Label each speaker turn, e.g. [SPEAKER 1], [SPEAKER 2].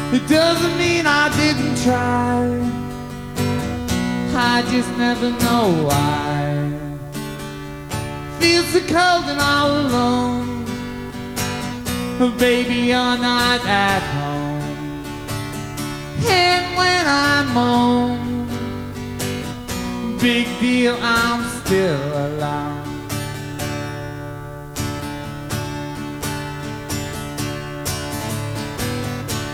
[SPEAKER 1] It doesn't mean I didn't try, I just never know why. Feel so cold and all alone, baby, you're not at home. And when I'm home, big deal, I'm still alive.